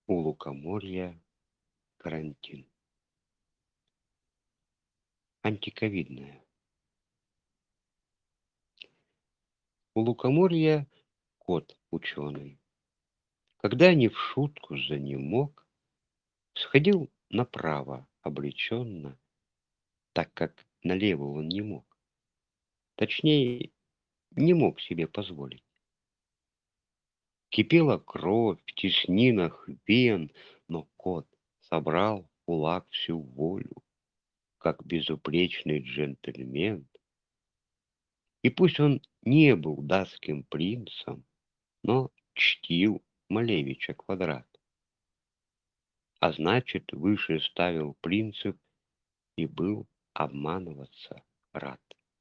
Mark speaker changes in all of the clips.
Speaker 1: У лукоморья карантин. Антиковидная. У лукоморья кот ученый. Когда не в шутку занемог, сходил направо обреченно, так как налево он не мог. Точнее, не мог себе позволить. Кипела кровь в теснинах вен, но кот собрал в кулак всю волю, как безупречный джентльмен. И пусть он не был датским принцем, но чтил Малевича Квадрат. А значит, выше ставил принцип и был обманываться рад.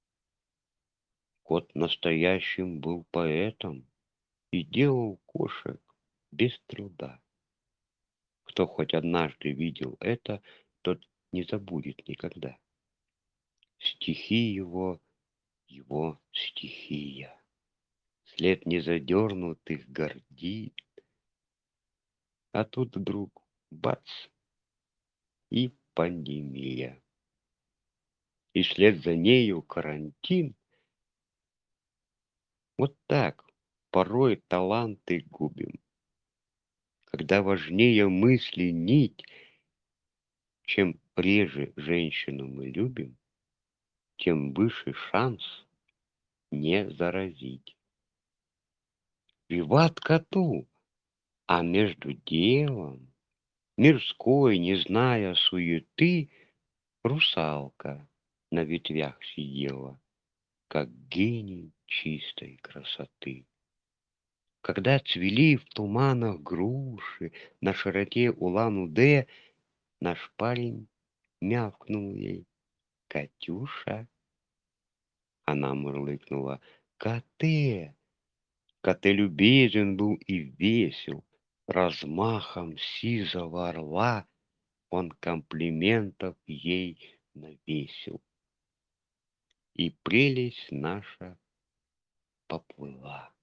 Speaker 1: Кот настоящим был поэтом и делал кошек без труда. Кто хоть однажды видел это, тот не забудет никогда. Стихи его стихия. След незадернутых гордит. А тут вдруг бац и пандемия. И вслед за нею карантин. Вот так порой таланты губим. Когда важнее мысли нить, чем реже женщину мы любим, тем выше шанс не заразить. Виват коту, а между делом, мирской, не зная суеты, русалка на ветвях сидела, как гений чистой красоты. Когда цвели в туманах груши на широте Улан-Удэ, наш парень мявкнул ей: «Катюша!» Она мурлыкнула: «Коте!» Коте любезен был и весел, размахом сизого орла он комплиментов ей навесил. И прелесть наша поплыла.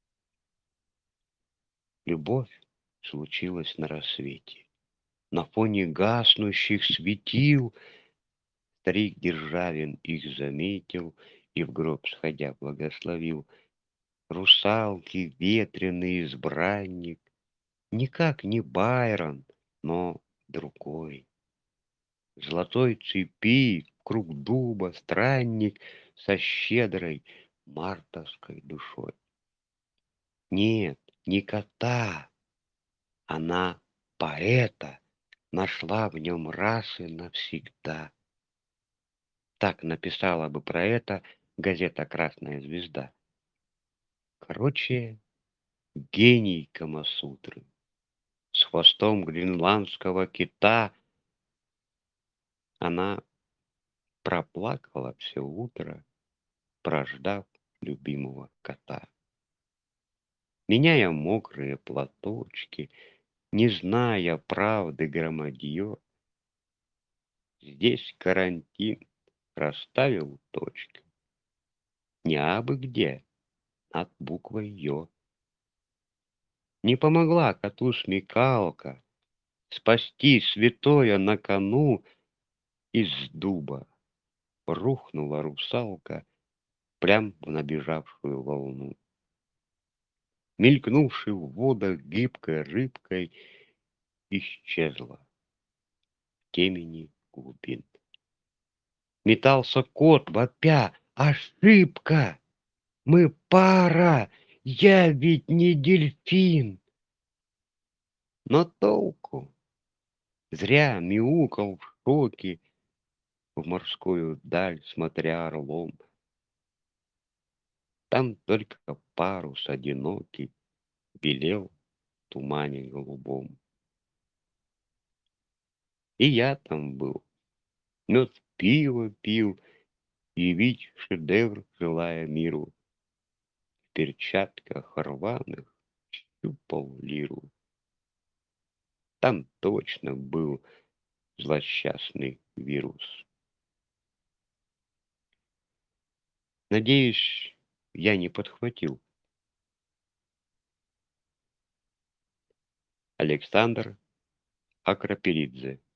Speaker 1: Любовь случилась на рассвете. На фоне гаснущих светил старик Державин их заметил и в гроб сходя благословил. Русалки, ветреный избранник, никак не Байрон, но другой. Золотой цепи, круг дуба, странник со щедрой мартовской душой. Нет, не кота, она поэта нашла в нем раз и навсегда. Так написала бы про это газета «Красная звезда». Короче, гений Камасутры с хвостом гренландского кита. Она проплакала все утро, прождав любимого кота. Меняя мокрые платочки, не зная правды громадье, здесь карантин расставил точки. Не абы где, над буквой «ё». Не помогла коту смекалка спасти святое на кону. Из дуба рухнула русалка прям в набежавшую волну. Мелькнувши в водах гибкой рыбкой, исчезла в темени глубин. Метался кот, вопя: «Ошибка! Мы пара! Я ведь не дельфин!» Но толку? Зря мяукал в шоке, в морскую даль смотря орлом. Там только парус одинокий белел в тумане голубом. И я там был, мед пиво пил, явить шедевр желая миру. В перчатках рваных щупал лиру. Там точно был злосчастный вирус. Надеюсь, я не подхватил. Александр Акрапелидзе.